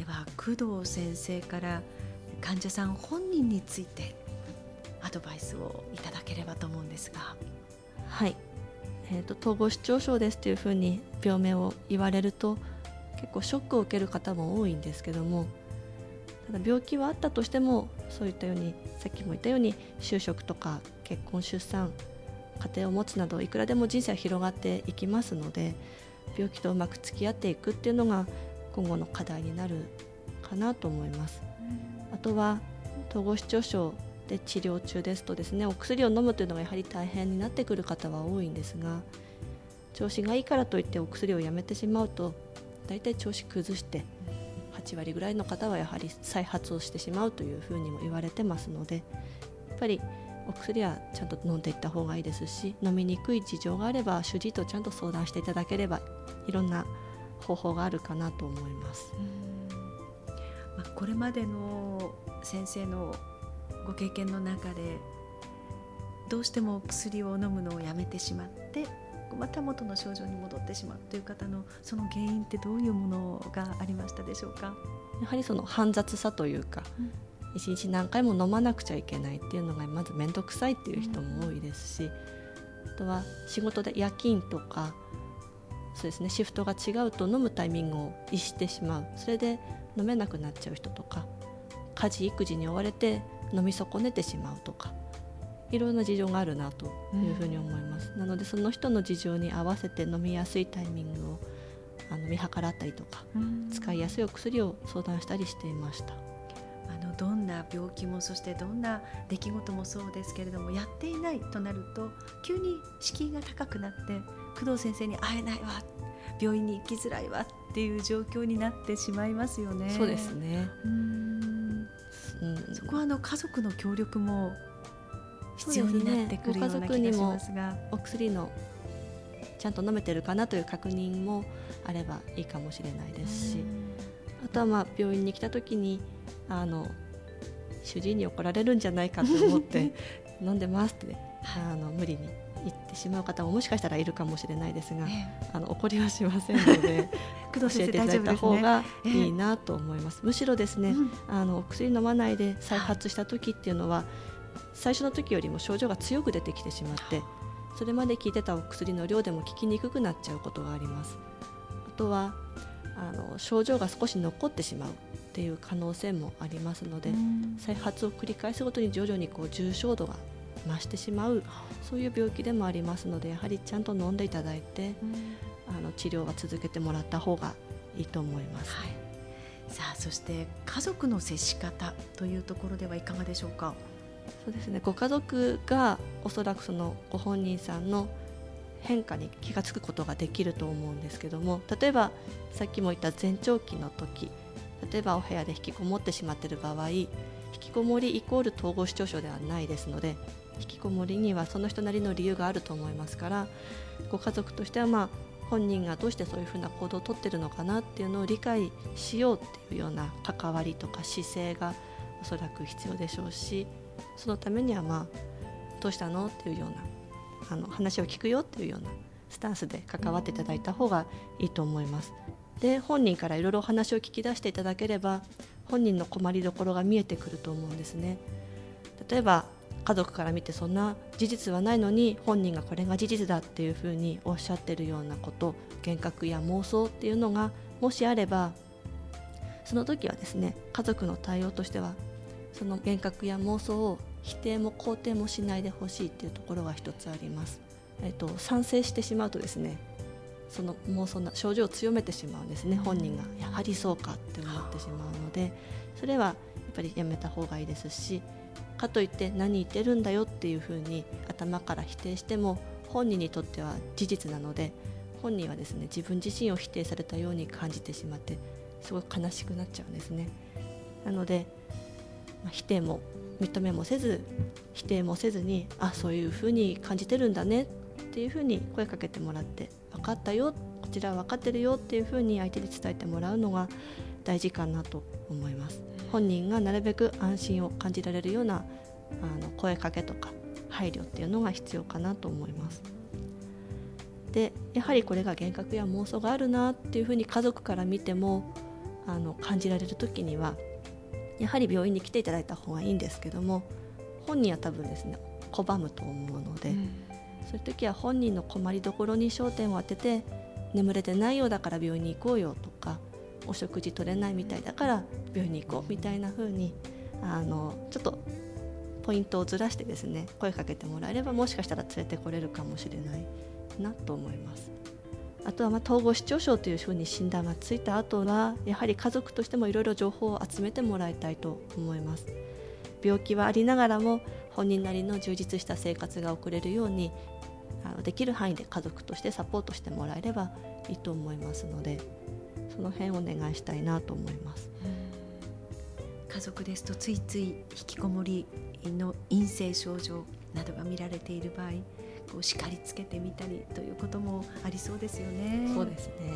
では工藤先生から患者さん本人についてアドバイスをいただければと思うんですが。 はい、統合失調症ですというふうに病名を言われると結構ショックを受ける方も多いんですけども、ただ病気はあったとしてもそういったようにさっきも言ったように就職とか結婚出産家庭を持つなどいくらでも人生は広がっていきますので、病気とうまく付き合っていくっていうのが今後の課題になるかなと思います。あとは統合失調症で治療中ですとですね、お薬を飲むというのがやはり大変になってくる方は多いんですが、調子がいいからといってお薬をやめてしまうとだいたい調子崩して8割ぐらいの方はやはり再発をしてしまうというふうにも言われてますので、やっぱりお薬はちゃんと飲んでいった方がいいですし、飲みにくい事情があれば主治医とちゃんと相談していただければいろんな方法があるかなと思います。 これまでの先生のご経験の中でどうしても薬を飲むのをやめてしまってまた元の症状に戻ってしまうという方のその原因ってどういうものがありましたでしょうか。 やはりその煩雑さというか、一日何回も飲まなくちゃいけないっていうのがまず面倒くさいっていう人も多いですし、あとは仕事で夜勤とかそうですね、シフトが違うと飲むタイミングを逸してしまう、それで飲めなくなっちゃう人とか、家事育児に追われて飲み損ねてしまうとか、いろんな事情があるなというふうに思います。なのでその人の事情に合わせて飲みやすいタイミングを見計らったりとか、使いやすいお薬を相談したりしていました。 どんな病気もそしてどんな出来事もそうですけれども、やっていないとなると急に敷居が高くなって工藤先生に会えないわ、病院に行きづらいわっていう状況になってしまいますよね。 そうですね。 そこは家族の協力も必要になってくるような気がしますが、 お薬のちゃんと飲めてるかなという確認もあればいいかもしれないですし、あとは病院に来た時に主治医に怒られるんじゃないかと思って飲んでますって、無理に言ってしまう方ももしかしたらいるかもしれないですが、怒りはしませんので工藤先生教えていただいた方がいいなと思います。むしろですね、お薬飲まないで再発した時っていうのは最初の時よりも症状が強く出てきてしまって、それまで効いてたお薬の量でも効きにくくなっちゃうことがあります。あとは症状が少し残ってしまうっていう可能性もありますので、再発を繰り返すごとに徐々に重症度が増してしまう、そういう病気でもありますので、やはりちゃんと飲んでいただいて、治療は続けてもらった方がいいと思います。 さあ、そして家族の接し方というところではいかがでしょうか。 そうですね、ご家族がおそらくそのご本人さんの変化に気がつくことができると思うんですけども、例えばさっきも言った前兆期の時、例えばお部屋で引きこもってしまっている場合、引きこもりイコール統合失調症ではないですので、引きこもりにはその人なりの理由があると思いますから、ご家族としては本人がどうしてそういうふうな行動をとっているのかなっていうのを理解しようっていうような関わりとか姿勢がおそらく必要でしょうし、そのためにはどうしたのっていうような話を聞くよっていうようなスタンスで関わっていただいた方がいいと思います。で、本人からいろいろ話を聞き出していただければ本人の困りどころが見えてくると思うんですね。例えば家族から見てそんな事実はないのに本人がこれが事実だっていうふうにおっしゃっているようなこと、幻覚や妄想っていうのがもしあれば、その時はですね、家族の対応としてはその幻覚や妄想を否定も肯定もしないでほしいというところが一つあります。賛成してしまうとですね、その妄想な症状を強めてしまうんですね。本人がやはりそうかって思ってしまうので、それはやっぱりやめた方がいいですし、かといって何言ってるんだよっていうふうに頭から否定しても本人にとっては事実なので、本人はですね、自分自身を否定されたように感じてしまってすごく悲しくなっちゃうんですね。なので、否定も認めもせず否定もせずに、そういうふうに感じてるんだねっていうふうに声かけてもらって、分かったよ、こちらは分かってるよっていうふうに相手に伝えてもらうのが大事かなと思います。本人がなるべく安心を感じられるような声かけとか配慮っていうのが必要かなと思います。で、やはりこれが幻覚や妄想があるなっていうふうに家族から見ても感じられる時にはやはり病院に来ていただいた方がいいんですけども、本人は多分ですね拒むと思うので、そういう時は本人の困りどころに焦点を当てて、眠れてないようだから病院に行こうよとか、お食事取れないみたいだから病院に行こうみたいな風にちょっとポイントをずらしてですね声かけてもらえれば、もしかしたら連れてこれるかもしれないなと思います。あとは統合失調症というふうに診断がついた後は、やはり家族としてもいろいろ情報を集めてもらいたいと思います。病気はありながらも本人なりの充実した生活が送れるように、できる範囲で家族としてサポートしてもらえればいいと思いますので、その辺をお願いしたいなと思います。 家族ですとついつい引きこもりの陰性症状などが見られている場合、叱りつけてみたりということもありそうですよね。 そうですね。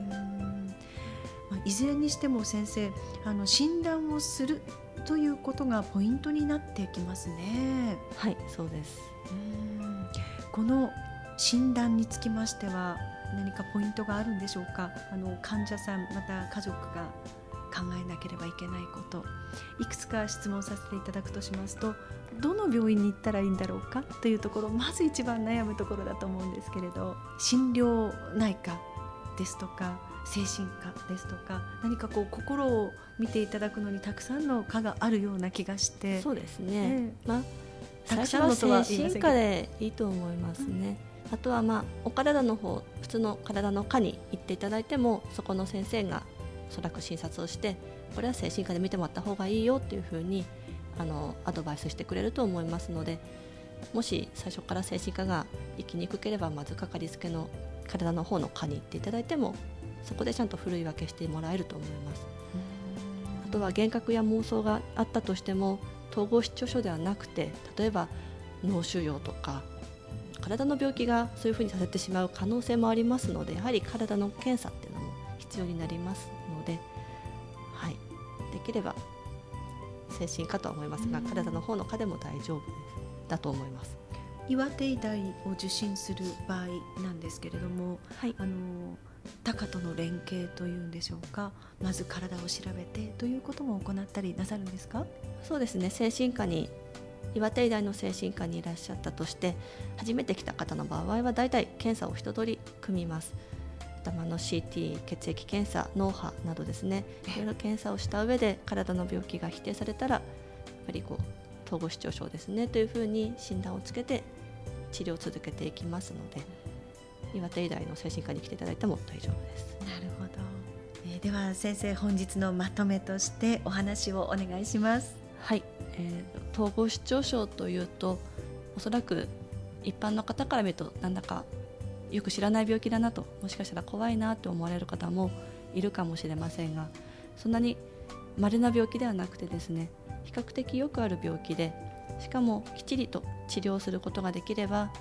いずれにしても先生、診断をするということがポイントになってきますね。 はい、そうです。 この診断につきましては何かポイントがあるんでしょうか。患者さんまた家族が考えなければいけないこと、いくつか質問させていただくとしますと、どの病院に行ったらいいんだろうかというところ、まず一番悩むところだと思うんですけれど、心療内科ですとか精神科ですとか、何か心を見ていただくのにたくさんの科があるような気がして。 そうですね、最初は精神科でいいと思いますね。あとはお体の方、普通の体の科に行っていただいても、そこの先生がおそらく診察をして、これは精神科で見てもらった方がいいよっていうふうにアドバイスしてくれると思いますので、もし最初から精神科が行きにくければ、まずかかりつけの体の方の科に行っていただいても、そこでちゃんとふるい分けしてもらえると思います。あとは幻覚や妄想があったとしても、統合失調症ではなくて、例えば脳腫瘍とか体の病気がそういうふうにさせてしまう可能性もありますので、やはり体の検査っていうのも必要になりますので、できれば精神科とは思いますが、体の方の科でも大丈夫だと思います。 岩手医大を受診する場合なんですけれども、他科との連携というんでしょうか、まず体を調べてということも行ったりなさるんですか。 そうですね、精神科に、岩手医大の精神科にいらっしゃったとして、初めて来た方の場合はだいたい検査を一通り組みます。頭の CT、血液検査、脳波などですね、いろいろ検査をした上で体の病気が否定されたら、やっぱり統合失調症ですねというふうに診断をつけて治療を続けていきますので、岩手医大の精神科に来ていただいても大丈夫です。 なるほど。では先生、本日のまとめとしてお話をお願いします。 はい、統合失調症というと、おそらく一般の方から見るとなんだかよく知らない病気だなと、もしかしたら怖いなと思われる方もいるかもしれませんが、そんなに稀な病気ではなくてですね、比較的よくある病気で、しかもきっちりと治療することができれば、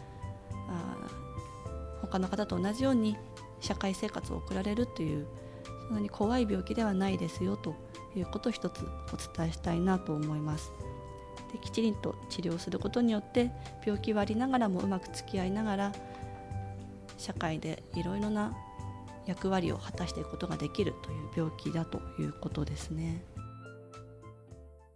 他の方と同じように社会生活を送られるという、そんなに怖い病気ではないですよということを一つお伝えしたいなと思います。で、きちりと治療することによって病気はありながらもうまく付き合いながら、社会でいろいろな役割を果たしていくことができるという病気だということですね。